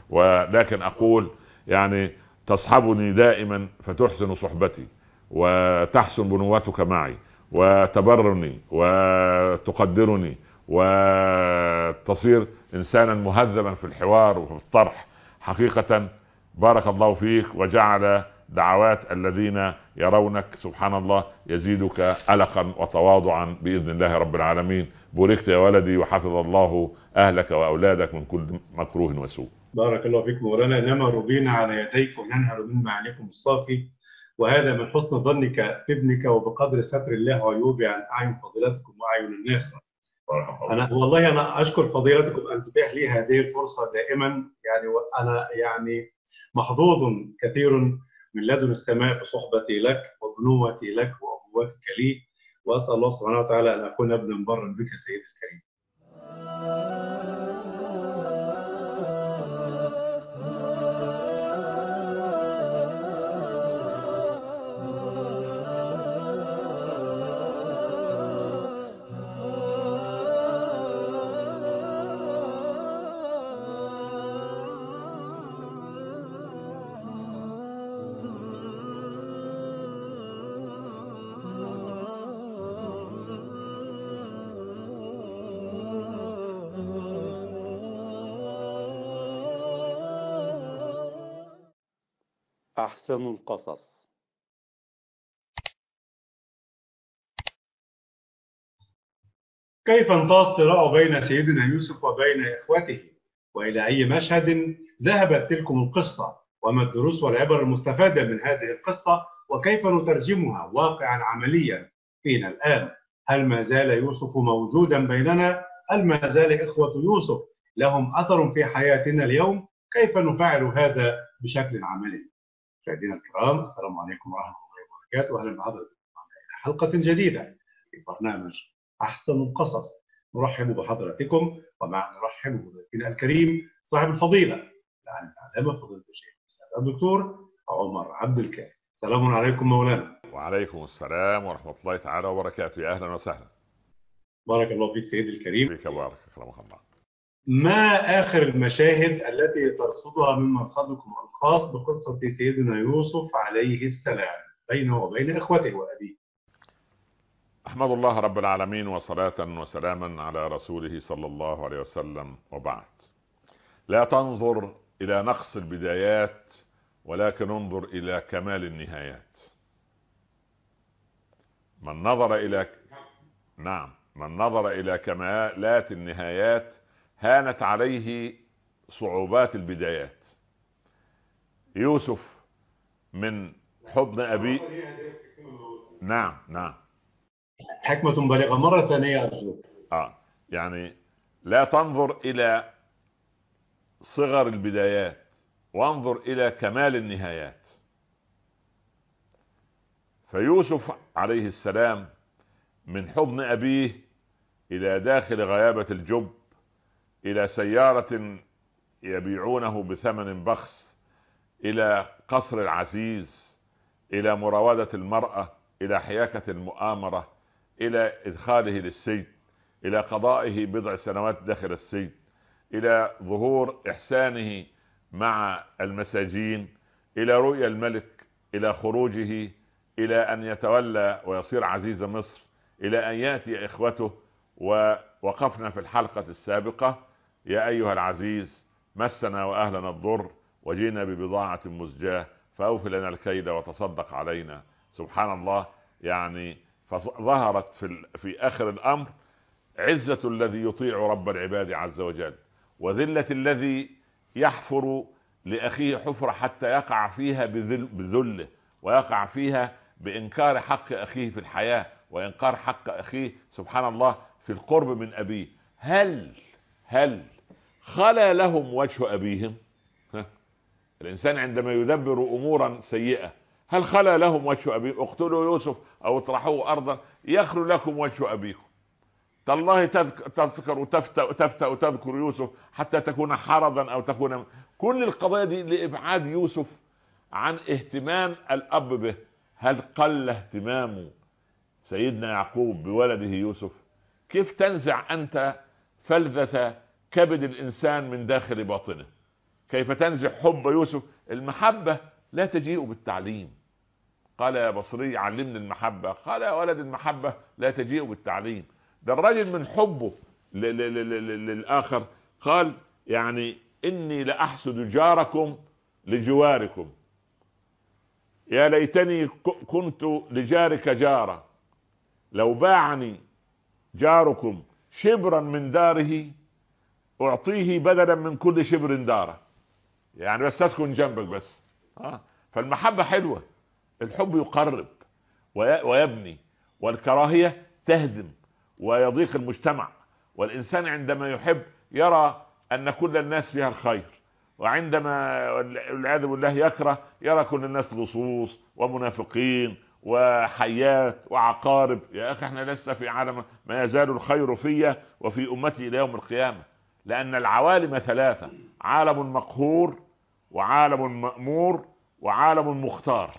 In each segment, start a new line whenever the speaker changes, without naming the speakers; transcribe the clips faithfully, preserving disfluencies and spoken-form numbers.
ولكن اقول يعني تصحبني دائما فتحسن صحبتي، وتحسن بنوتك معي، وتبرني وتقدرني، وتصير انسانا مهذبا في الحوار وفي الطرح. حقيقة بارك الله فيك، وجعل دعوات الذين يرونك سبحان الله يزيدك ألقا وتواضعا بإذن الله رب العالمين. بوركت يا ولدي، وحفظ الله أهلك وأولادك من كل مكروه وسوء.
بارك الله فيك مولانا، انما ربينا على يديك وننهل من معانيكم الصافي، وهذا من حسن ظنك في ابنك وبقدر ستر الله عيوبي عن اعين فضيلتكم واعين الناس. انا والله انا اشكر فضيلتكم ان تتيح لي هذه الفرصه دائما، يعني وانا يعني محظوظ كثير من لدن السماء بصحبتي لك وبنوتي لك وابوتك لي، واسال الله سبحانه وتعالى ان اكون ابنا برا بك سيدي الكريم.
أحسن القصص.
كيف انتهى الصراع بين سيدنا يوسف وبين إخوته؟ وإلى أي مشهد ذهبت تلكم القصة؟ وما الدروس والعبر المستفادة من هذه القصة؟ وكيف نترجمها واقعا عمليا فينا الآن؟ هل ما زال يوسف موجودا بيننا؟ هل ما زال إخوة يوسف لهم أثر في حياتنا اليوم؟ كيف نفعل هذا بشكل عملي؟ مشاهدينا الكرام، السلام عليكم ورحمة الله وبركاته، وأهلا بحضراتكم في حلقة جديدة في برنامج أحسن القصص. نرحب بحضراتكم، ومع نرحب بضيفنا الكريم صاحب الفضيلة العالم العلامة فضيلة الشيخ الأستاذ الدكتور عمر عبد الكافي. السلام عليكم مولانا.
وعليكم السلام ورحمة الله تعالى وبركاته. يا أهلا وسهلا.
بارك الله فيك سيدي الكريم.
فيك بارك أكرمك الله.
ما آخر المشاهد التي ترصدها من مرصدكم الخاص بقصة سيدنا يوسف عليه السلام بينه وبين إخوته وأبيه؟
أحمد الله رب العالمين، وصلاة وسلاما على رسوله صلى الله عليه وسلم، وبعد. لا تنظر إلى نقص البدايات، ولكن انظر إلى كمال النهايات. من نظر إلى نعم من نظر إلى كمالات النهايات هانت عليه صعوبات البدايات. يوسف من حضن أبيه. نعم نعم
حكمة بالغة. مرة ثانية أرجوك.
آه يعني لا تنظر إلى صغر البدايات، وانظر إلى كمال النهايات. فيوسف عليه السلام من حضن أبيه إلى داخل غيابة الجب، إلى سيارة يبيعونه بثمن بخس، إلى قصر العزيز، إلى مراودة المرأة، إلى حياكة المؤامرة، إلى إدخاله للسجن، إلى قضائه بضع سنوات داخل السجن، إلى ظهور إحسانه مع المساجين، إلى رؤيا الملك، إلى خروجه، إلى أن يتولى ويصير عزيز مصر، إلى أن يأتي إخوته. ووقفنا في الحلقة السابقة: يا أيها العزيز مسنا وأهلنا الضر وجينا ببضاعة مزجاة فأوف لنا الكيد وتصدق علينا. سبحان الله. يعني فظهرت في, في آخر الأمر عزة الذي يطيع رب العباد عز وجل، وذلة الذي يحفر لأخيه حفرة حتى يقع فيها بذل بذله، ويقع فيها بإنكار حق أخيه في الحياة، وإنكار حق أخيه سبحان الله في القرب من أبيه. هل هل خلا لهم وجه أبيهم؟ الإنسان عندما يدبر أمورا سيئة هل خلا لهم وجه أبيه؟ اقتلوا يوسف أو اطرحوه أرضا يخلو لكم وجه أبيكم. تالله تذكر وتفتأ تفتأ وتذكر يوسف حتى تكون حرضا أو تكون. كل القضايا دي لإبعاد يوسف عن اهتمام الأب به. هل قل اهتمام سيدنا يعقوب بولده يوسف؟ كيف تنزع أنت فلذة كبد الإنسان من داخل باطنه؟ كيف تنزع حب يوسف؟ المحبة لا تجيء بالتعليم. قال يا بصري علمني المحبة. قال يا ولد المحبة لا تجيء بالتعليم. ده الرجل من حبه للآخر قال يعني إني لأحسد جاركم لجواركم، يا ليتني كنت لجارك جارا، لو باعني جاركم شبرا من داره أعطيه بدلا من كل شبر داره. يعني بس تسكن جنبك بس. آه. فالمحبة حلوة، الحب يقرب ويبني، والكراهية تهدم ويضيق المجتمع. والإنسان عندما يحب يرى أن كل الناس فيها الخير، وعندما والعياذ بالله يكره يرى كل الناس لصوص ومنافقين وحيات وعقارب. يا أخي احنا لسه في عالم ما يزال الخير فيا وفي أمتي إلى يوم القيامة، لأن العوالم ثلاثة: عالم مقهور، وعالم مأمور، وعالم مختار.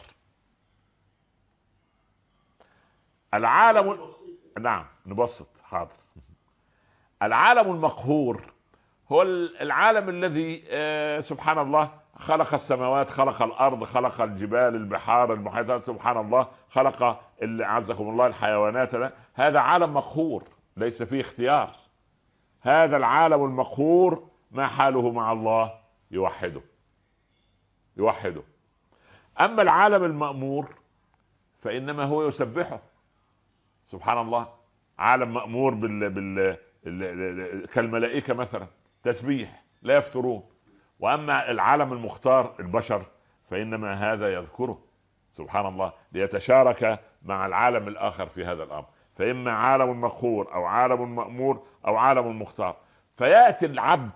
العالم نعم نبسط حاضر. العالم المقهور هو العالم الذي آه سبحان الله خلق السماوات، خلق الأرض، خلق الجبال، البحار، المحيطات، سبحان الله خلق عزكم الله الحيوانات. هذا عالم مقهور ليس فيه اختيار. هذا العالم المقهور ما حاله مع الله؟ يوحده يوحده. أما العالم المأمور فإنما هو يسبحه. سبحان الله، عالم مأمور بال... بال... كالملائكة مثلا، تسبيح لا يفترون. وأما العالم المختار البشر فإنما هذا يذكره سبحان الله ليتشارك مع العالم الآخر في هذا الأمر. فإما عالم مقهور أو عالم مأمور أو عالم مختار. فيأتي العبد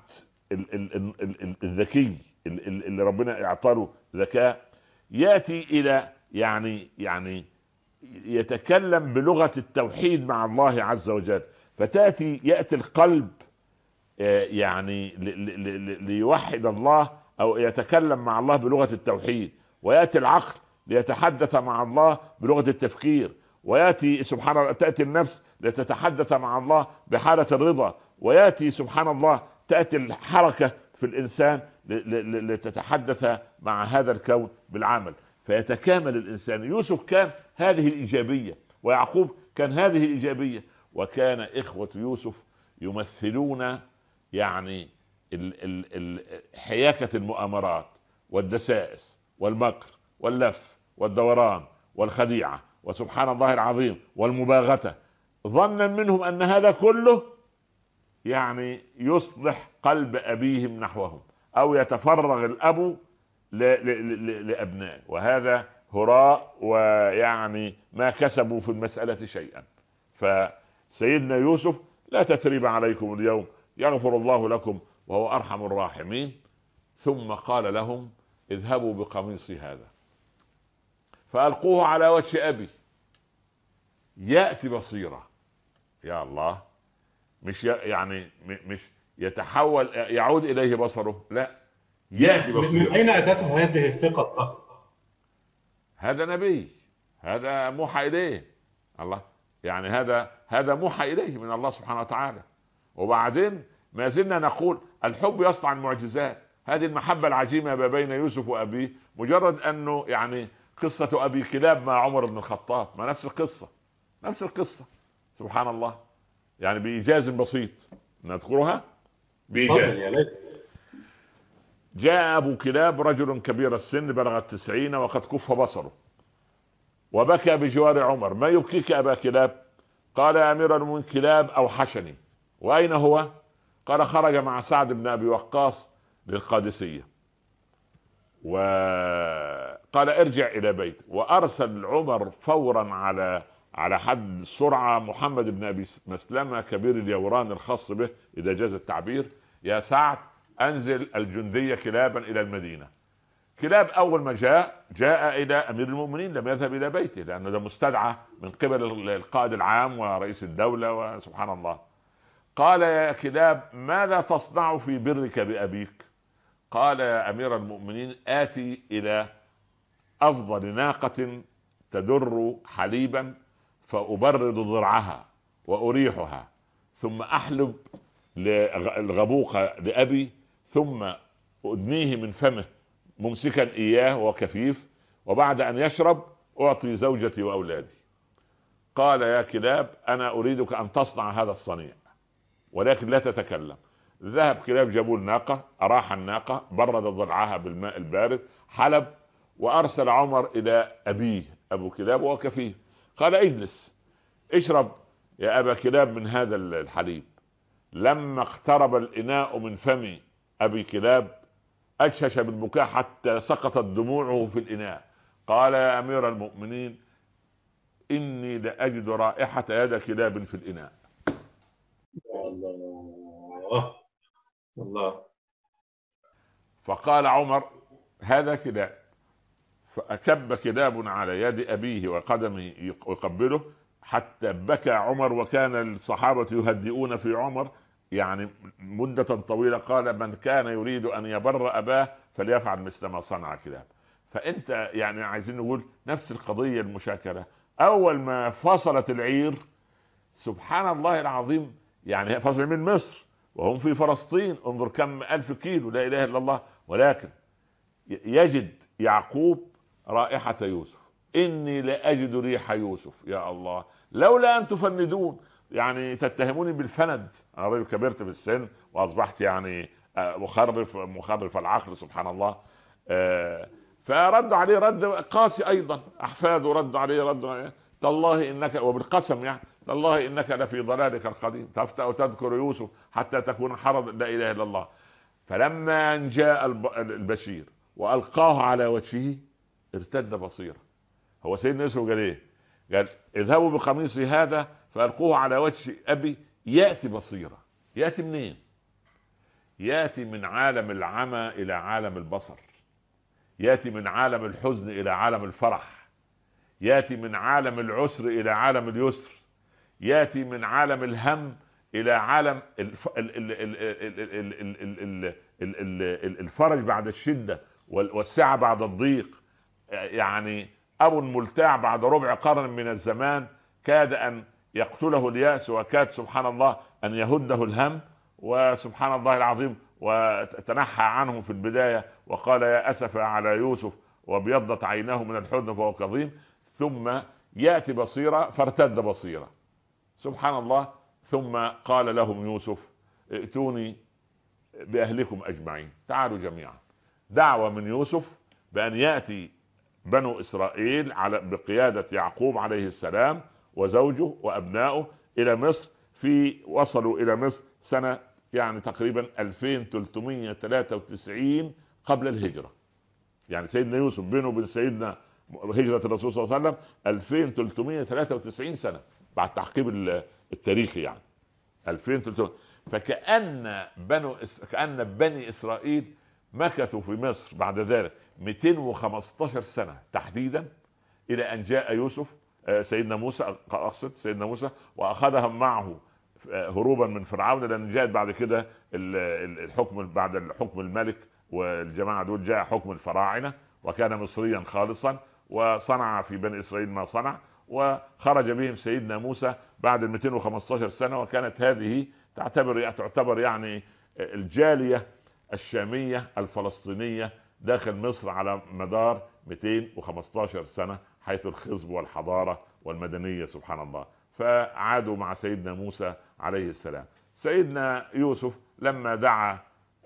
الذكي اللي ربنا اعطاه ذكاء يأتي إلى يعني يعني يتكلم بلغة التوحيد مع الله عز وجل. فتأتي يأتي القلب يعني ليوحد الله أو يتكلم مع الله بلغة التوحيد، ويأتي العقل ليتحدث مع الله بلغة التفكير، ويأتي سبحان الله تأتي النفس لتتحدث مع الله بحالة الرضا، ويأتي سبحان الله تأتي الحركة في الإنسان لتتحدث مع هذا الكون بالعمل. فيتكامل الإنسان. يوسف كان هذه الإيجابية، ويعقوب كان هذه الإيجابية، وكان إخوة يوسف يمثلون يعني ال ال ال حياكة المؤامرات والدسائس والمكر واللف والدوران والخديعة وسبحان الله العظيم والمباغتة، ظنا منهم أن هذا كله يعني يصلح قلب أبيهم نحوهم، أو يتفرغ الأب لأبنائه، وهذا هراء ويعني ما كسبوا في المسألة شيئا. فسيدنا يوسف لا تثريب عليكم اليوم يغفر الله لكم وهو أرحم الراحمين. ثم قال لهم اذهبوا بقميصي هذا فألقوه على وجه أبي يأتي بصيرة. يا الله، مش يعني مش يتحول يعود إليه بصره، لا يأتي بصيرة.
من أين أتته هذه الثقة الضخمة؟
هذا نبي، هذا موحى إليه الله، يعني هذا هذا موحى إليه من الله سبحانه وتعالى. وبعدين ما زلنا نقول الحب يصنع المعجزات. هذه المحبة العجيبة ما بين يوسف وأبيه، مجرد أنه يعني قصة أبي كلاب مع عمر بن الخطاب، ما نفس القصة نفس القصة سبحان الله، يعني بإيجاز بسيط نذكرها بإيجاز. جاء أبو كلاب رجل كبير السن بلغ التسعين وقد كف بصره، وبكى بجوار عمر. ما يبكيك أبا كلاب؟ قال يا أمير المؤمنين كلاب أوحشني. وأين هو؟ قال خرج مع سعد بن أبي وقاص للقادسية. وقال ارجع إلى بيت. وأرسل عمر فورا على على حد السرعة محمد بن أبي مسلمة كبير اليوران الخاص به إذا جاز التعبير: يا سعد أنزل الجندية كلابا إلى المدينة. كلاب أول ما جاء جاء إلى أمير المؤمنين، لم يذهب إلى بيته لأنه ده مستدعى من قبل القائد العام ورئيس الدولة وسبحان الله. قال يا كلاب ماذا تصنع في برك بأبيك؟ قال يا أمير المؤمنين آتي إلى أفضل ناقة تدر حليبا فأبرد ضرعها وأريحها، ثم أحلب الغبوق لأبي، ثم أدنيه من فمه ممسكا إياه وكفيف، وبعد أن يشرب أعطي زوجتي وأولادي. قال يا كلاب أنا أريدك أن تصنع هذا الصنيع ولكن لا تتكلم. ذهب كلاب جابوا الناقة، أراح الناقة، برد ضلعها بالماء البارد، حلب، وأرسل عمر إلى أبيه أبو كلاب وهو كفيف، قال اجلس اشرب يا أبا كلاب من هذا الحليب. لما اقترب الإناء من فم أبي كلاب أجشش بالبكاء حتى سقطت دموعه في الإناء. قال يا أمير المؤمنين إني لأجد رائحة يد كلاب في الإناء.
الله الله.
فقال عمر هذا كلاب، فأكب كلاب على يد أبيه وقدمه يقبله حتى بكى عمر، وكان الصحابة يهدئون في عمر يعني مدة طويلة. قال من كان يريد أن يبر أباه فليفعل مثل ما صنع كلاب. فأنت يعني عايزين نقول نفس القضية المشاكلة. أول ما فصلت العير سبحان الله العظيم، يعني فصل من مصر وهم في فلسطين، انظر كم ألف كيلو، لا إله إلا الله، ولكن يجد يعقوب رائحة يوسف. إني لأجد ريح يوسف. يا الله لولا أن تفندون، يعني تتهموني بالفند، أنا رجل كبرت في السن وأصبحت يعني مخرف مخرف العقل سبحان الله. فردوا عليه رد قاسي أيضا، أحفاده ردوا عليه رد تالله إنك، وبالقسم يعني تالله إنك لفي ضلالك القديم تفتأ تذكر يوسف حتى تكون حرض لا إله إلا الله. فلما أن جاء البشير وألقاه على وجهه ارتد بصيرا. هو سيدنا يوسف قال ايه؟ قال اذهبوا بقميصي هذا فألقوه على وجه أبي يأتي بصيرا. يأتي منين؟ يأتي من عالم العمى إلى عالم البصر، يأتي من عالم الحزن إلى عالم الفرح، يأتي من عالم العسر إلى عالم اليسر، يأتي من عالم الهم إلى عالم الفرج بعد الشدة والسعة بعد الضيق. يعني أبو ملتاع بعد ربع قرن من الزمان كاد أن يقتله اليأس، وكاد سبحان الله أن يهده الهم، وسبحان الله العظيم وتنحى عنه في البداية وقال يا أسف على يوسف وابيضت عيناه من الحزن فهو كظيم. ثم يأتي بصيرة فارتد بصيرة سبحان الله. ثم قال لهم يوسف ائتوني بأهلكم أجمعين، تعالوا جميعا. دعوة من يوسف بأن يأتي بنو إسرائيل على بقيادة يعقوب عليه السلام وزوجه وأبنائه إلى مصر. في وصلوا إلى مصر سنة يعني تقريبا ألفين وثلاثمائة وثلاثة وتسعين قبل الهجرة. يعني سيدنا يوسف بينه وبين سيدنا هجرة الرسول صلى الله عليه وسلم ألفين وثلاثمائة وثلاثة وتسعين سنة بعد تحقيق التاريخي، يعني ألفين وثلاثمائة. فكأن بنو كأن بني إسرائيل مكثوا في مصر بعد ذلك مئتين وخمسة عشر سنة تحديدا، إلى أن جاء يوسف سيدنا موسى، أقصد سيدنا موسى، وأخذهم معه هروبا من فرعون، لأن جاءت بعد كده الحكم بعد الحكم الملك والجماعة دول جاء حكم الفراعنة، وكان مصريا خالصا وصنع في بني إسرائيل ما صنع، وخرج بهم سيدنا موسى بعد ال مئتين وخمسة عشر سنة. وكانت هذه تعتبر تعتبر يعني الجالية الشامية الفلسطينية داخل مصر على مدار مئتين وخمسة عشر سنة، حيث الخصب والحضارة والمدنية سبحان الله. فعادوا مع سيدنا موسى عليه السلام. سيدنا يوسف لما دعا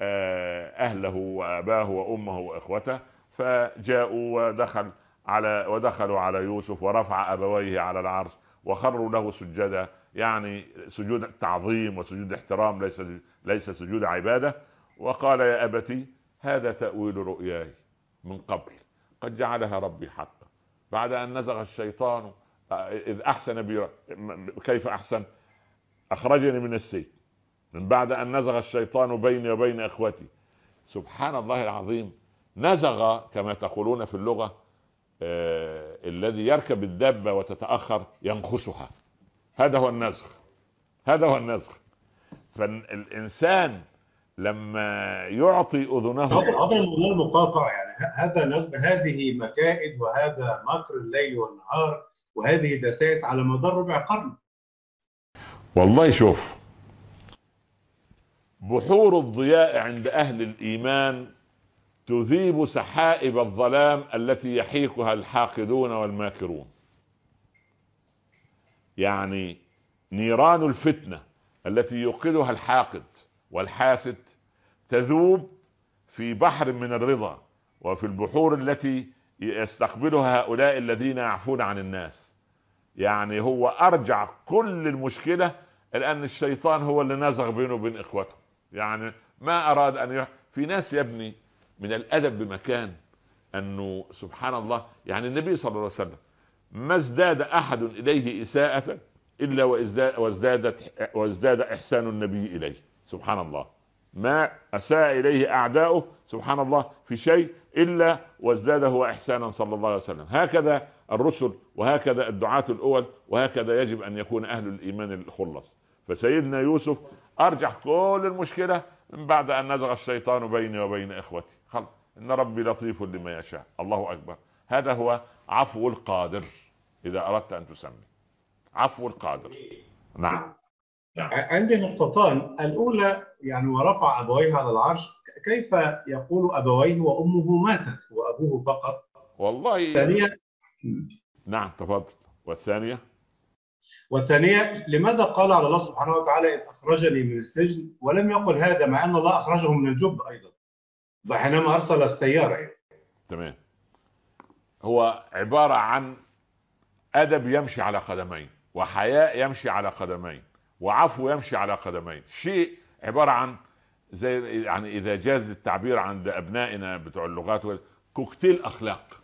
أهله وأباه وأمه وإخوته فجاءوا ودخل على ودخلوا على يوسف ورفع أبويه على العرش وخروا له سجدا، يعني سجود تعظيم وسجود احترام، ليس ليس سجود عبادة. وقال يا أبتي هذا تأويل رؤياي من قبل قد جعلها ربي حقا بعد أن نزغ الشيطان إذ أحسن بي. كيف أحسن؟ أخرجني من السجن من بعد أن نزغ الشيطان بيني وبين إخوتي. سبحان الله العظيم. نزغ كما تقولون في اللغة آه الذي يركب الدابة وتتأخر ينخسها، هذا هو النزغ، هذا هو النزغ. فالإنسان لما يعطي أذنه
هذا الموضوع المقاطع، يعني هذا نزغ، هذه مكائد وهذا مكر الليل والنهار وهذه دسائس على مدار ربع قرن.
والله شوف، بحور الضياء عند أهل الإيمان تذيب سحائب الظلام التي يحيكها الحاقدون والماكرون. يعني نيران الفتنة التي يوقدها الحاقد والحاسد تذوب في بحر من الرضا، وفي البحور التي يستقبلها هؤلاء الذين يعفون عن الناس. يعني هو أرجع كل المشكلة لأن الشيطان هو اللي نزغ بينه وبين إخوته. يعني ما أراد أن يح... في ناس يا ابني من الأدب بمكان أنه سبحان الله، يعني النبي صلى الله عليه وسلم ما ازداد أحد إليه إساءة إلا وازداد وازدادت وازداد إحسان النبي إليه. سبحان الله، ما أساء إليه أعداؤه سبحان الله في شيء إلا وازداد هو إحسانا صلى الله عليه وسلم. هكذا الرسل، وهكذا الدعاة الأول، وهكذا يجب أن يكون أهل الإيمان الخلص. فسيدنا يوسف أرجع كل المشكلة من بعد أن نزغ الشيطان بيني وبين إخوتي. خلاص، إن ربي لطيف لما يشاء. الله أكبر. هذا هو عفو القادر إذا أردت أن تسمي عفو القادر. نعم.
عندي نقطتان. الأولى يعني ورفع أبويه على العرش، كيف يقول أبويه وأمه ماتت وأبوه فقط؟
والله.
ثانيا.
نعم تفضل. والثانية
والثانية لماذا قال على الله سبحانه وتعالى إذ أخرجني من السجن، ولم يقل هذا مع أن الله أخرجه من الجب أيضا حينما أرسل السيارة يعني.
تمام. هو عبارة عن أدب يمشي على قدمين، وحياء يمشي على قدمين، وعفو يمشي على قدمين. شيء عبارة عن زي يعني إذا جاز التعبير عند أبنائنا بتوع اللغات كوكتيل أخلاق،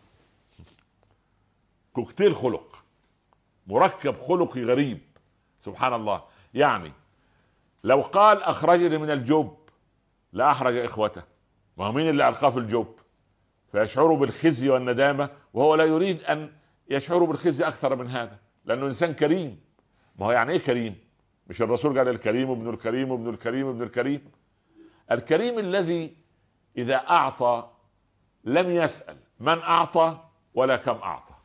كوكتيل خلق، مركب خلقي غريب. سبحان الله. يعني لو قال أخرجني من الجب لا أحرج إخوته، ما هو مين اللي ألقاه في الجب؟ فيشعروا بالخزي والندامة، وهو لا يريد أن يشعروا بالخزي أكثر من هذا، لأنه إنسان كريم. ما هو يعني إيه كريم؟ مش الرسول قال الكريم ابن الكريم ابن الكريم ابن الكريم؟ الكريم الذي إذا أعطى لم يسأل من أعطى ولا كم أعطى،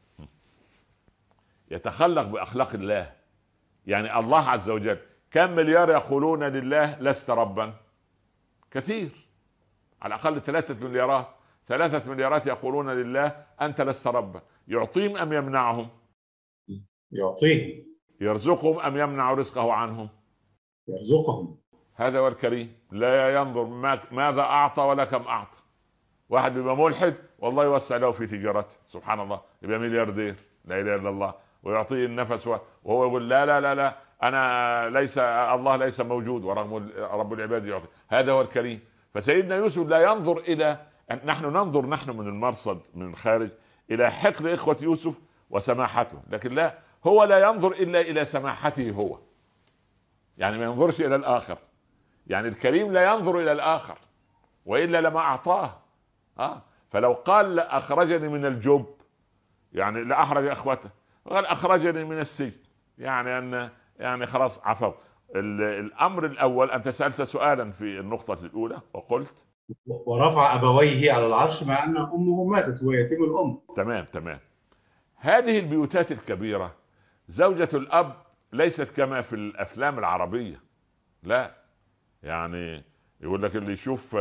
يتخلق بأخلاق الله. يعني الله عز وجل كم مليار يقولون لله لست ربا؟ كثير، على الأقل ثلاثة مليارات ثلاثة مليارات يقولون لله أنت لست ربا. يعطيهم أم يمنعهم؟
يعطيهم.
يرزقهم أم يمنع رزقه عنهم؟
يرزقهم.
هذا هو الكريم. لا ينظر ماذا أعطى ولا كم أعطى. واحد بيبقى ملحد والله يوسع له في تجارته سبحان الله، يبقى ملياردير لا إله إلا الله، ويعطيه النفس وهو يقول لا لا لا لا أنا ليس الله ليس موجود، ورغم رب العباد يعطي. هذا هو الكريم. فسيدنا يوسف لا ينظر إلى، نحن ننظر نحن من المرصد من الخارج إلى حقد إخوة يوسف وسماحته، لكن لا، هو لا ينظر إلا إلى سماحته هو. يعني ما ينظرش إلى الآخر. يعني الكريم لا ينظر إلى الآخر، وإلا لما أعطاه. آه. فلو قال أخرجني من الجب يعني لا أحرج أخوته، قال أخرجني من السجن يعني أن يعني خلاص عفوا. الأمر الأول أنت سألت سؤالا في النقطة الأولى وقلت
ورفع أبويه على العرش مع أن أمه ماتت ويتم الأم.
تمام تمام. هذه البيوتات الكبيرة زوجة الأب ليست كما في الأفلام العربية، لا. يعني يقول لك اللي يشوف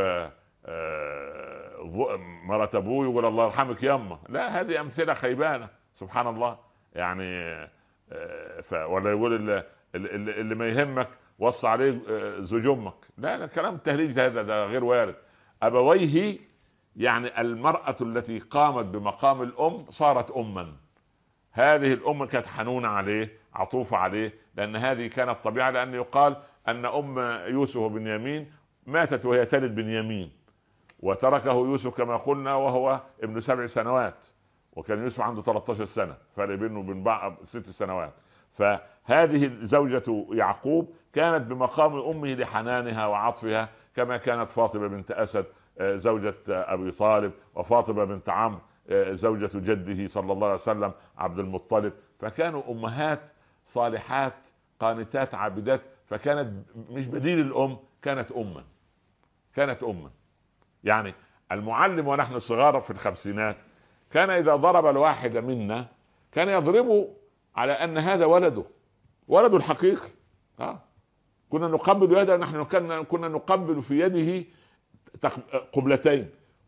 مرة أبوه يقول الله يرحمك يما، لا، هذه أمثلة خيبانة سبحان الله. يعني ف ولا يقول اللي, اللي ما يهمك وصى عليه زوج أمك، لا، الكلام التهريج هذا ده غير وارد. أبويه يعني المرأة التي قامت بمقام الأم صارت أما. هذه الأم كانت حنونة عليه عطوفة عليه، لأن هذه كانت طبيعة، لأن يقال أن أم يوسف بنيامين ماتت وهي تلد بنيامين، وتركه يوسف كما قلنا وهو ابن سبع سنوات، وكان يوسف عنده ثلاثة عشر سنة، فرق بينه وبين بعض ست سنوات. فهذه زوجة يعقوب كانت بمقام أمه لحنانها وعطفها، كما كانت فاطمة بنت أسد زوجة أبي طالب، وفاطمة بنت عمرو زوجة جده صلى الله عليه وسلم عبد المطلب. فكانوا أمهات صالحات قانتات عابدات، فكانت مش بديل الأم، كانت أما كانت أما. يعني المعلم ونحن صغار في الخمسينات كان إذا ضرب الواحد منا كان يضربه على أن هذا ولده ولده الحقيقي. آه. كنا نقبل يده، نحن كنا كنا نقبل في يده قبلتين،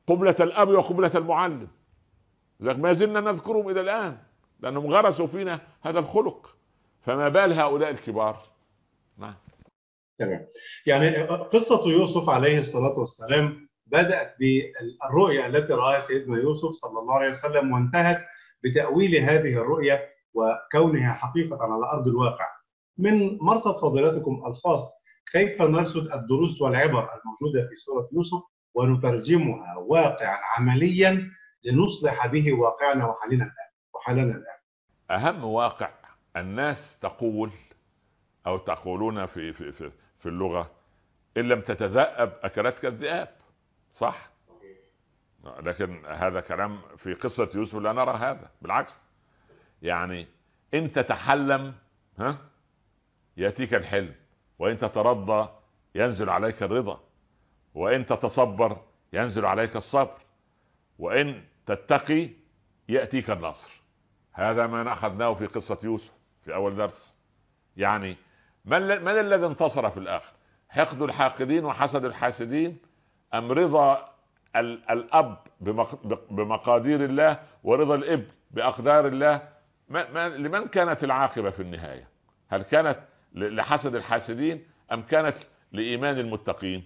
قبلة الأب وقبلة المعلم، لذلك ما زلنا نذكرهم إلى الآن لأنهم غرسوا فينا هذا الخلق، فما بال هؤلاء الكبار. نعم.
تمام. يعني قصة يوسف عليه الصلاة والسلام بدأت بالرؤيا التي رآها سيدنا يوسف صلى الله عليه وسلم، وانتهت بتأويل هذه الرؤيا وكونها حقيقة على أرض الواقع. من مرصد فضيلتكم الخاص، كيف نرصد الدروس والعبر الموجودة في سورة يوسف ونترجمها واقعا عمليا لنصلح به واقعنا وحالنا الآن وحالنا الآن؟
أهم واقع الناس تقول أو تقولون في في في, في اللغة: إن لم تتذأب أكلتك الذئاب. صح؟ لكن هذا كلام في قصة يوسف لا نرى هذا، بالعكس. يعني إن تتحلم ها يأتيك الحلم، وإن تترضى ينزل عليك الرضا، وإن تتصبر ينزل عليك الصبر، وإن تتقي يأتيك النصر. هذا ما أخذناه في قصة يوسف في أول درس. يعني من, من الذي انتصر في الآخر؟ حقد الحاقدين وحسد الحاسدين، أم رضا الأب بمقادير الله ورضا الابن بأقدار الله؟ ما ما لمن كانت العاقبة في النهاية؟ هل كانت لحسد الحاسدين أم كانت لإيمان المتقين؟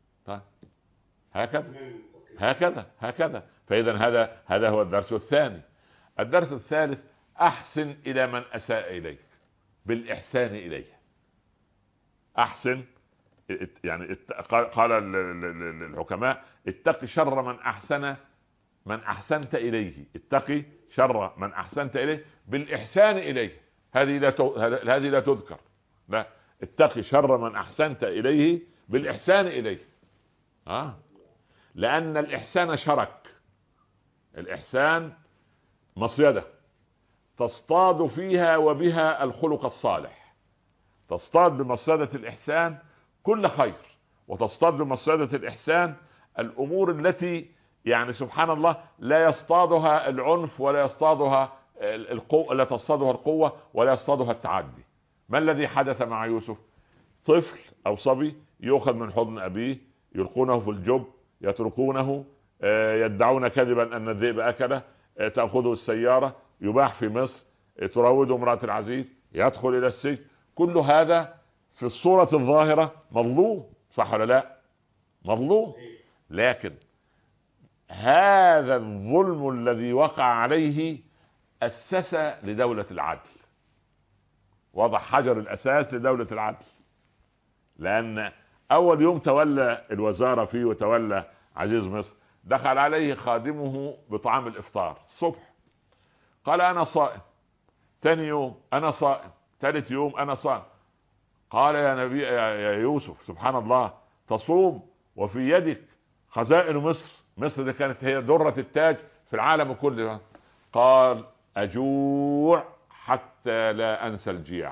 هكذا هكذا هكذا. فإذا هذا هذا هو الدرس الثاني. الدرس الثالث: أحسن إلى من أساء إليك بالإحسان إليه. أحسن، يعني قال الحكماء: اتق شر من أحسن من أحسنت إليه. اتقي شر من أحسنت إليه بالإحسان إليه. هذه لا هذه لا تذكر. لا، اتقي شر من أحسنت إليه بالإحسان إليه. آه. لأن الإحسان شرك. الإحسان مصيدة تصطاد فيها وبها الخلق الصالح. تصطاد بمصيدة الإحسان كل خير، وتصطاد بمصيدة الإحسان الأمور التي يعني سبحان الله لا يصطادها العنف ولا يصطادها القوة، لا تصطادها القوة ولا يصطادها التعدي. ما الذي حدث مع يوسف؟ طفل أو صبي يؤخذ من حضن أبيه، يلقونه في الجب، يتركونه، يدعون كذبا أن الذئب أكله، تأخذه السيارة، يباح في مصر، تراوده امرأة العزيز، يدخل إلى السجن. كل هذا في الصورة الظاهرة مظلوم، صح ولا لا؟ مظلوم. لكن هذا الظلم الذي وقع عليه أسس لدولة العدل، وضع حجر الأساس لدولة العدل. لأن أول يوم تولى الوزارة فيه وتولى عزيز مصر، دخل عليه خادمه بطعام الإفطار الصبح، قال: أنا صائم. ثاني يوم: أنا صائم. ثالث يوم: أنا صائم. قال: يا نبي يا يوسف، سبحان الله، تصوم وفي يدك خزائن مصر. مصر دي كانت هي درة التاج في العالم كله. قال: أجوع حتى لا أنسى الجياع.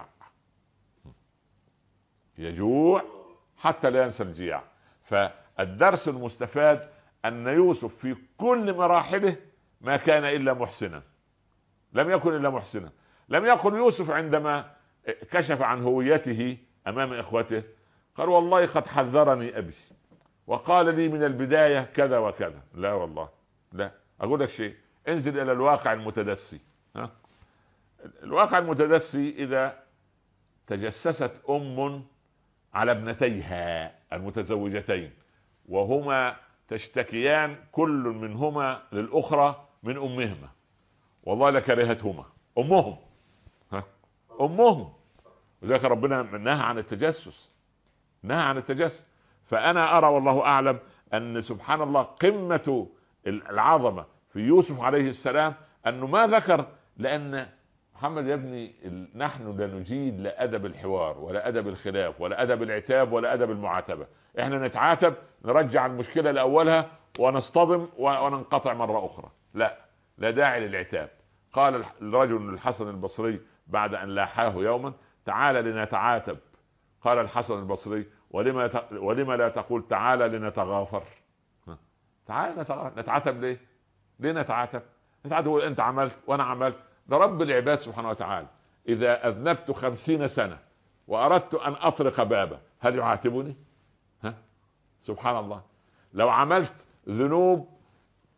يجوع حتى لا ينسى الجياع. فالدرس المستفاد أن يوسف في كل مراحله ما كان إلا محسنا، لم يكن إلا محسنا. لم يقل يوسف عندما كشف عن هويته أمام إخوته، قال: والله قد حذرني أبي وقال لي من البداية كذا وكذا. لا والله، لا. أقول لك شيء، انزل إلى الواقع المتدسي. ها؟ الواقع المتدسي: إذا تجسست أم على ابنتيها المتزوجتين وهما تشتكيان كل منهما للأخرى من أمهما، والله لكرهتهما أمهم. ها؟ أمهم. وذلك ربنا نهى عن التجسس، نهى عن التجسس. فأنا أرى والله أعلم أن سبحان الله قمة العظمة في يوسف عليه السلام أنه ما ذكر، لأن محمد يا ابني نحن لا نجيد لا أدب الحوار ولا أدب الخلاف ولا أدب العتاب ولا أدب المعاتبة. إحنا نتعاتب، نرجع المشكلة لأولها ونصطدم وننقطع مرة أخرى. لا، لا داعي للعتاب. قال الرجل الحسن البصري بعد أن لاحاه يوما: تعال لنتعاتب. قال الحسن البصري: ولما ولما لا تقول تعال لنتغافر؟ تعال نتغافر. نتعاتب ليه؟ ليه نتعاتب؟ نتعاتب أنت عملت وأنا عملت. ده رب العباد سبحانه وتعالى إذا أذنبت خمسين سنة وأردت أن أطرق بابه، هل يعاتبني؟ ها؟ سبحان الله. لو عملت ذنوب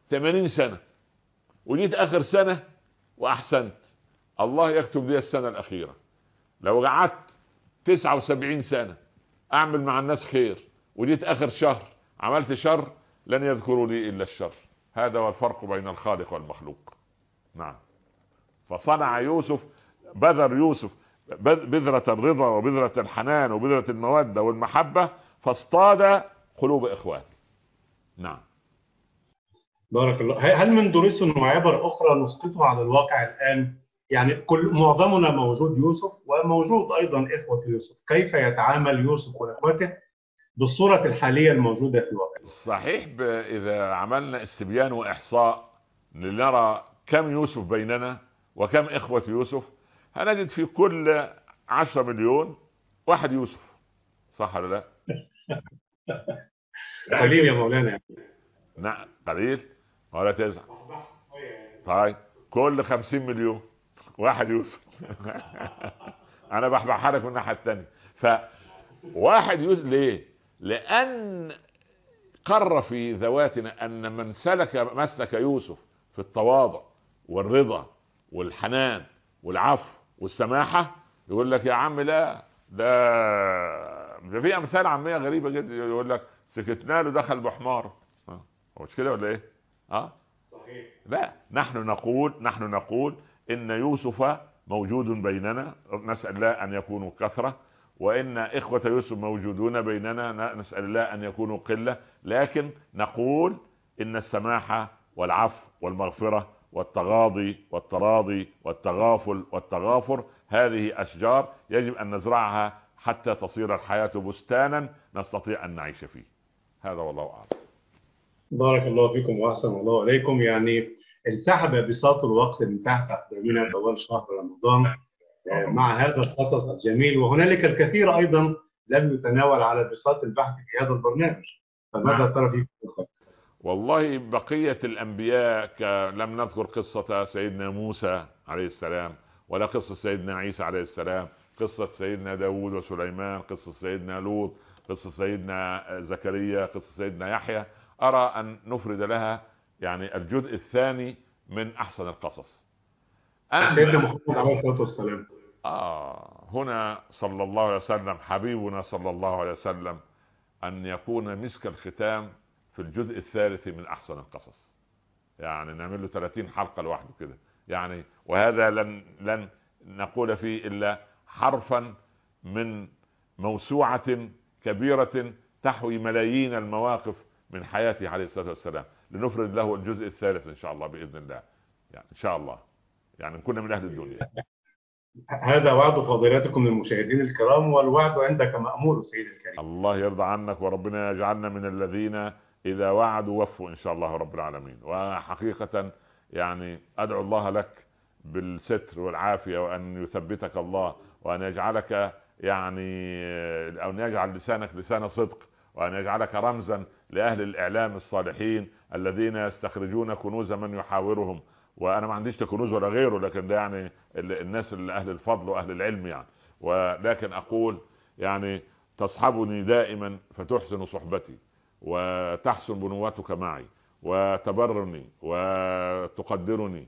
ثمانين سنة وجيت اخر سنة واحسنت، الله يكتب لي السنة الاخيرة. لو قعدت تسعة وسبعين سنة اعمل مع الناس خير وجيت اخر شهر عملت شر، لن يذكروا لي الا الشر. هذا هو الفرق بين الخالق والمخلوق. نعم. فصنع يوسف، بذر يوسف بذرة الرضا وبذرة الحنان وبذرة المودة والمحبة، فاصطاد قلوب اخوانه. نعم.
بارك الله. هل من دروس وعبر اخرى نسقطها على الواقع الان؟ يعني كل معظمنا موجود يوسف وموجود ايضا اخوه يوسف، كيف يتعامل يوسف واخوته بالصوره الحاليه الموجوده في الواقع؟
صحيح. اذا عملنا استبيان واحصاء لنرى كم يوسف بيننا وكم اخوة يوسف، هنجد في كل عشرة مليون واحد يوسف. صح ولا لا؟
قليل يا مولانا.
نعم قليل ولا تزعل. طيب كل خمسين مليون واحد يوسف. انا بحبحها لك من الناحيه الثانيه. فواحد يوسف ليه؟ لان قر في ذواتنا ان من سلك مسلك يوسف في التواضع والرضا والحنان والعفو والسماحه، يقول لك يا عم لا، ده ده في امثال عاميه غريبه جدا. يقول لك سكتنا له دخل بحمار. هو مش كده ولا ايه؟ اه
صحيح.
لا، نحن نقول نحن نقول ان يوسف موجود بيننا، نسال الله ان يكونوا كثره، وان اخوه يوسف موجودون بيننا، نسال الله ان يكونوا قله. لكن نقول ان السماحه والعفو والمغفره والتغاضي والتراضي والتغافل والتغافر هذه اشجار يجب ان نزرعها حتى تصير الحياه بستانا نستطيع ان نعيش فيه. هذا والله اعلم.
بارك الله فيكم واحسن الله عليكم. يعني انسحب بساط الوقت من تحت اقدامنا طوال شهر رمضان مع هذا القصص الجميل، وهنالك الكثير ايضا لم يتناول على بساط البحث في هذا البرنامج، فماذا ترى فيه؟
والله بقية الأنبياء ك... لم نذكر قصة سيدنا موسى عليه السلام، ولا قصة سيدنا عيسى عليه السلام، قصة سيدنا داود وسليمان، قصة سيدنا لوط، قصة سيدنا زكريا، قصة سيدنا يحيى. أرى أن نفرد لها يعني الجزء الثاني من أحسن القصص.
سيدنا محمد عليه الصلاة والسلام.
آه هنا صلى الله عليه وسلم حبيبنا صلى الله عليه وسلم أن يكون مسك الختام في الجزء الثالث من أحسن القصص. يعني نعمل له ثلاثين حلقة لوحده كده يعني، وهذا لن لن نقول فيه إلا حرفا من موسوعة كبيرة تحوي ملايين المواقف من حياته عليه الصلاة والسلام، لنفرد له الجزء الثالث إن شاء الله بإذن الله. يعني إن شاء الله يعني كنا من أهل الدنيا.
هذا وعد فضيلتكم للمشاهدين الكرام، والوعد عندك مأمول سيد الكريم.
الله يرضى عنك، وربنا يجعلنا من الذين إذا وعدوا وفوا إن شاء الله رب العالمين. وحقيقة يعني أدعو الله لك بالستر والعافية، وأن يثبتك الله، وأن يجعلك يعني أن يجعل لسانك لسان صدق، وأن يجعلك رمزا لأهل الإعلام الصالحين الذين يستخرجون كنوز من يحاورهم. وأنا ما عنديش كنوز ولا غيره، لكن ده يعني الناس اللي أهل الفضل وأهل العلم يعني. ولكن أقول يعني تصحبني دائما فتحسن صحبتي، وتحسن بنوتك معي، وتبرني وتقدرني،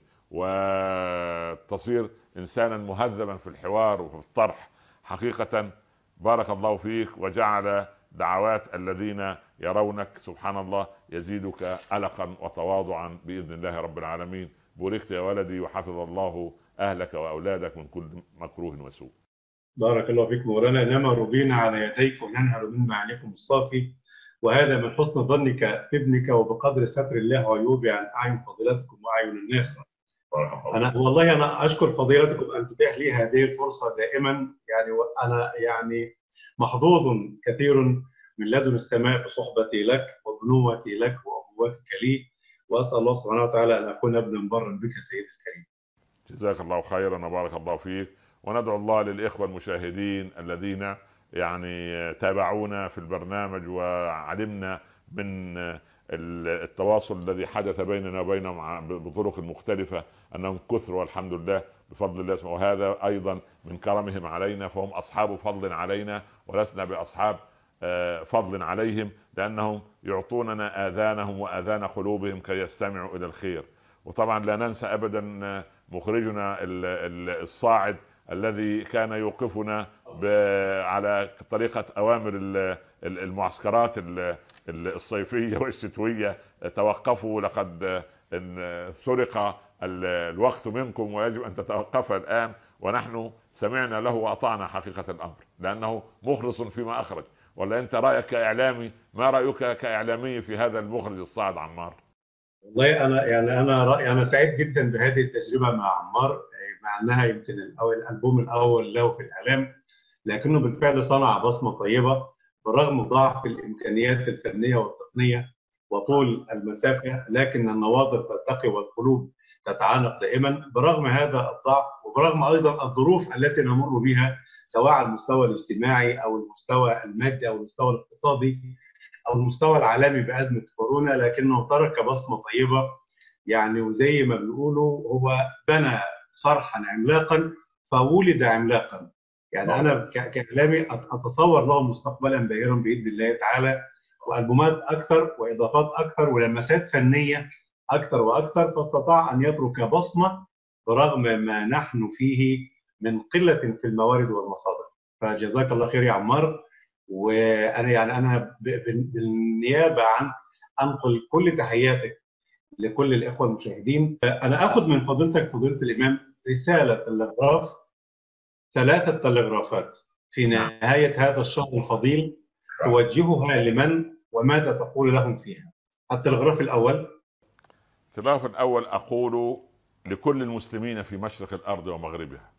وتصير إنسانا مهذبا في الحوار وفي الطرح. حقيقة بارك الله فيك، وجعل دعوات الذين يرونك سبحان الله يزيدك ألقا وتواضعا بإذن الله رب العالمين. بوركت يا ولدي، وحفظ الله أهلك وأولادك من كل مكروه وسوء.
بارك الله فيكم مولانا. انما ربينا على يديك وننهل من معانيكم الصافي، وهذا من حسن ظنك في ابنك، وبقدر ستر الله عيوبي عن اعين فضيلتكم واعين الناس. انا والله انا اشكر فضيلتكم ان تتيح لي هذه الفرصه دائما، يعني وانا يعني محظوظ كثير من لدن السماء بصحبتي لك وبنوتي لك وابوتك لي، واسال الله سبحانه وتعالى ان اكون ابنا برا بك سيدي الكريم.
جزاك الله خيرا وبارك الله فيك. وندعو الله للإخوة المشاهدين الذين يعني تابعونا في البرنامج، وعلمنا من التواصل الذي حدث بيننا وبينهم بطرق مختلفة أنهم كثر والحمد لله بفضل الله، وهذا أيضا من كرمهم علينا، فهم أصحاب فضل علينا ولسنا بأصحاب فضل عليهم، لأنهم يعطوننا آذانهم وآذان قلوبهم كي يستمعوا إلى الخير. وطبعا لا ننسى أبدا مخرجنا الصاعد الذي كان يوقفنا على طريقة أوامر المعسكرات الصيفية والشتوية، توقفوا لقد سرق الوقت منكم ويجب أن تتوقف الآن. ونحن سمعنا له وأطعنا حقيقة الأمر، لأنه مخلص فيما أخرج. ولا أنت رأيك كإعلامي؟ ما رأيك كإعلامي في هذا المخرج الصاعد عمار؟
والله أنا يعني أنا رأيي أنا سعيد جدا بهذه التجربة مع عمار، مع أنها يمكن الأول الألبوم الأول له في الإعلام، لكنه بالفعل صنع بصمة طيبة برغم ضعف الإمكانيات الفنية والتقنية وطول المسافة، لكن النواظر ترتقي والقلوب تتعانق دائما برغم هذا الضعف، وبرغم أيضا الظروف التي نمر بها سواء على المستوى الاجتماعي أو المستوى المادي أو المستوى الاقتصادي أو المستوى العالمي بأزمة كورونا، لكنه ترك بصمة طيبة. يعني وزي ما بيقولوا هو بنى صرحا عملاقا فولد عملاقا. يعني أنا كإعلامي أتصور له مستقبلا باهرا بإذن الله تعالى، وألبومات أكثر وإضافات أكثر ولمسات فنية أكثر وأكثر، فاستطاع أن يترك بصمة برغم ما نحن فيه من قلة في الموارد والمصادر. فجزاك الله خير يا عمار. وانا يعني انا بالنيابه عن انقل كل تحياتك لكل الاخوه المشاهدين. انا اخذ من فضيلتك فضيله الامام رساله تلغراف، ثلاثه تلغرافات في نهايه هذا الشهر الفضيل، توجهها لمن وماذا تقول لهم فيها؟ التلغراف الاول.
التلغراف الاول اقول لكل المسلمين في مشرق الارض ومغربها: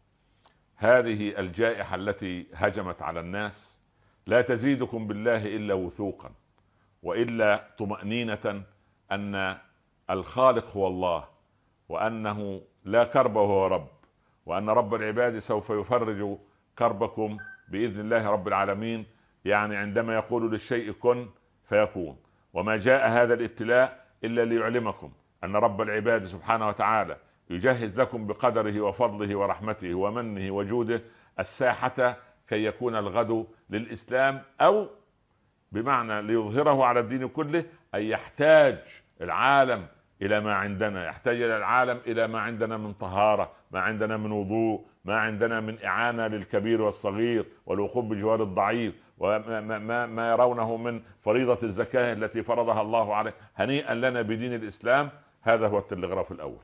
هذه الجائحه التي هجمت على الناس لا تزيدكم بالله إلا وثوقا وإلا طمأنينة أن الخالق هو الله، وأنه لا كرب وهو رب، وأن رب العباد سوف يفرج كربكم بإذن الله رب العالمين. يعني عندما يقول للشيء كن فيكون. وما جاء هذا الابتلاء إلا ليعلمكم أن رب العباد سبحانه وتعالى يجهز لكم بقدره وفضله ورحمته ومنه وجوده الساحة كي يكون الغد للإسلام، أو بمعنى ليظهره على الدين كله، أن يحتاج العالم إلى ما عندنا، يحتاج العالم إلى ما عندنا من طهارة، ما عندنا من وضوء، ما عندنا من إعانة للكبير والصغير والوقوف بجوار الضعيف، وما ما ما يرونه من فريضة الزكاة التي فرضها الله عليه. هنيئا لنا بدين الإسلام. هذا هو التلغراف الأول.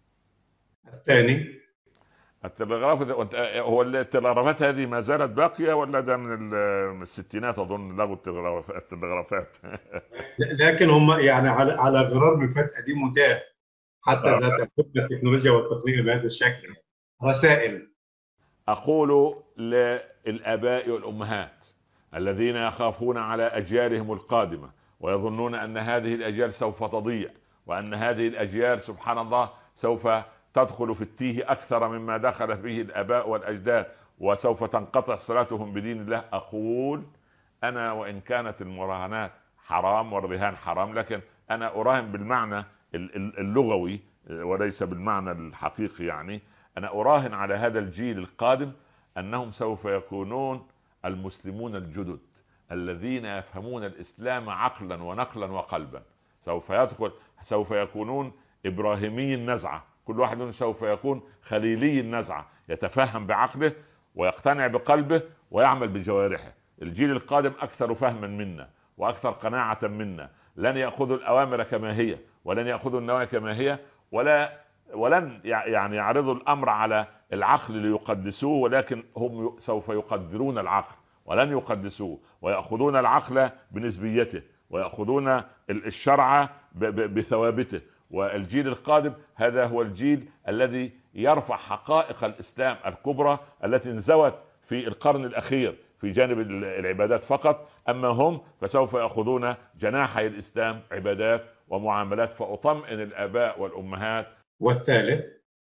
الثاني
التلغراف هو التلغرافات هذه ما زالت باقية ولا ده من الستينات أظن لغوا التلغرافات؟
لكن هم يعني على على غرار مفات قديم متاح حتى لا تكون التكنولوجيا والتقنية بهذا الشكل. رسائل
أقول للآباء والأمهات الذين يخافون على أجيالهم القادمة ويظنون أن هذه الأجيال سوف تضيع، وأن هذه الأجيال سبحان الله سوف تدخل في التيه أكثر مما دخل فيه الآباء والأجداد، وسوف تنقطع صلاتهم بدين الله. أقول أنا وإن كانت المراهنات حرام والرهان حرام، لكن أنا أراهن بالمعنى اللغوي وليس بالمعنى الحقيقي. يعني أنا أراهن على هذا الجيل القادم أنهم سوف يكونون المسلمون الجدد الذين يفهمون الإسلام عقلا ونقلا وقلبا. سوف يدخل سوف يكونون إبراهيمي النزعة، كل واحد منهم سوف يكون خليلي النزعة، يتفهم بعقله ويقتنع بقلبه ويعمل بجوارحه. الجيل القادم أكثر فهما منا وأكثر قناعة منا، لن يأخذوا الأوامر كما هي ولن يأخذوا النواهي كما هي، ولا ولن يعني يعرضوا الأمر على العقل ليقدسوه، ولكن هم سوف يقدرون العقل ولن يقدسوه، ويأخذون العقل بنسبيته ويأخذون الشرع بثوابته. والجيل القادم هذا هو الجيل الذي يرفع حقائق الإسلام الكبرى التي انزوت في القرن الأخير في جانب العبادات فقط، أما هم فسوف يأخذون جناحي الإسلام عبادات ومعاملات. فأطمئن الآباء والأمهات.
والثالث: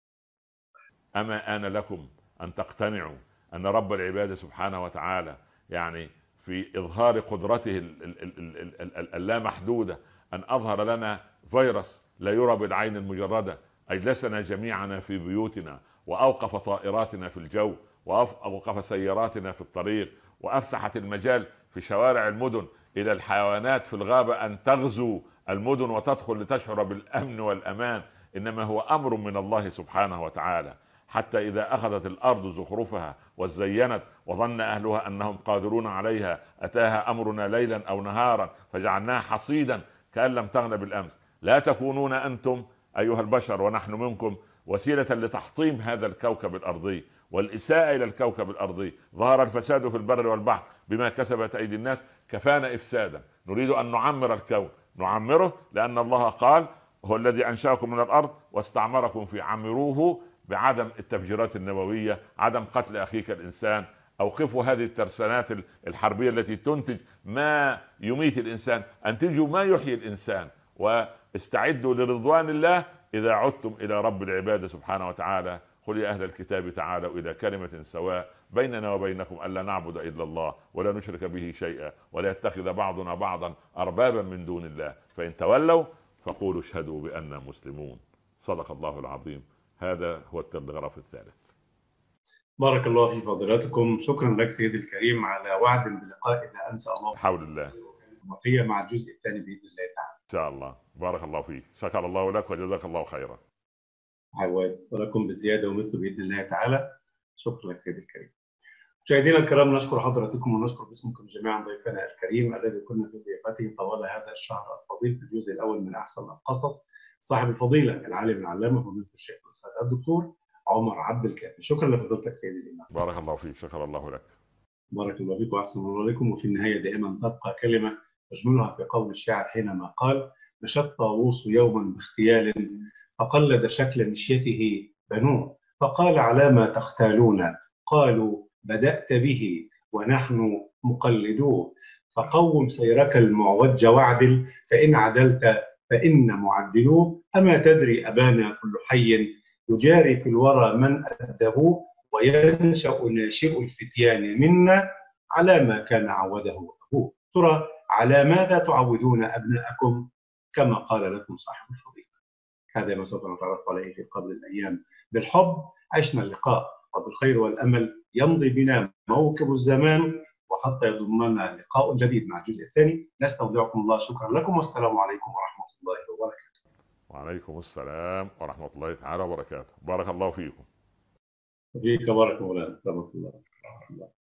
أما آن لكم أن تقتنعوا أن رب العباد سبحانه وتعالى يعني في إظهار قدرته اللامحدودة أن أظهر لنا فيروس لا يرى بالعين المجردة، أجلسنا جميعنا في بيوتنا وأوقف طائراتنا في الجو وأوقف سياراتنا في الطريق وأفسحت المجال في شوارع المدن الى الحيوانات في الغابة ان تغزو المدن وتدخل لتشعر بالامن والامان، انما هو امر من الله سبحانه وتعالى. حتى اذا اخذت الارض زخرفها وزينت وظن اهلها انهم قادرون عليها اتاها امرنا ليلا او نهارا فجعلناها حصيدا كأن لم تغن بالامس. لا تكونون انتم ايها البشر ونحن منكم وسيلة لتحطيم هذا الكوكب الارضي والاساءة الى الكوكب الارضي. ظهر الفساد في البر والبحر بما كسبت ايدي الناس كفانا افسادا. نريد ان نعمر الكون، نعمره لان الله قال هو الذي انشاكم من الارض واستعمركم في عمروه بعدم التفجيرات النووية، عدم قتل اخيك الانسان، اوقفوا هذه الترسانات الحربية التي تنتج ما يميت الانسان، انتجوا ما يحيي الانسان، واستعدوا لرضوان الله اذا عدتم الى رب العباد سبحانه وتعالى. قل يا اهل الكتاب تعالوا الى كلمة سواء بيننا وبينكم الا نعبد الا الله ولا نشرك به شيئا ولا يتخذ بعضنا بعضا اربابا من دون الله فان تولوا فقولوا اشهدوا بأننا مسلمون. صدق الله العظيم. هذا هو التلغراف الثالث.
بارك الله في فضيلتكم. شكرا لك سيدي الكريم على وعد بلقاء إذا أنسى الله
حول الله
وفية مع الجزء الثاني بإذن الله تعالى
ان شاء الله. بارك الله فيك. شكر الله لك وجزاك الله خيرا.
عواد ولكم بالزيادة ومثل بإذن الله تعالى. شكرا لك سيدي الكريم. مشاهدينا الكرام، نشكر حضراتكم ونشكر باسمكم جميعا ضيفنا الكريم الذي كنا في ضيافته طوال هذا الشهر الفضيل في الجزء الأول من أحسن القصص، صاحب الفضيلة العالم العلامة فضيلة الشيخ الأستاذ الدكتور عمر عبد الكافي. شكرا لفضيلتك سيدي الإمام.
بارك الله فيك. شكر الله لك.
بارك الله فيك وأحسن الله عليكم. وفي النهاية دائما تبقى كلمة تجملها في قول الشاعر حينما قال: مشى الطاووس يوما باختيال فقلد شكل مشيته بنوه فقال: على ما تختالون؟ قالوا: بدأت به ونحن مقلدوه. فقوم سيرك المعوج واعدل فإن عدلت فإن معدلوه. أما تدري أبانا كل حي يجاري في الورى من أدبوه وينشأ ناشئ الفتيان منا على ما كان عوده أبوه. ترى على ماذا تعودون أبناءكم كما قال لكم صاحب الفضيلة؟ هذا ما سوف نتعرف عليه في قبل الأيام. بالحب عشنا اللقاء وبالخير والأمل يمضي بنا موكب الزمان وحتى يضمنا لقاء جديد مع الجزء الثاني. نستودعكم الله. شكرا لكم والسلام عليكم ورحمة الله وبركاته.
وعليكم السلام ورحمة الله تعالى وبركاته. بارك الله فيكم.
فيك بارك مولانا. رحمة الله.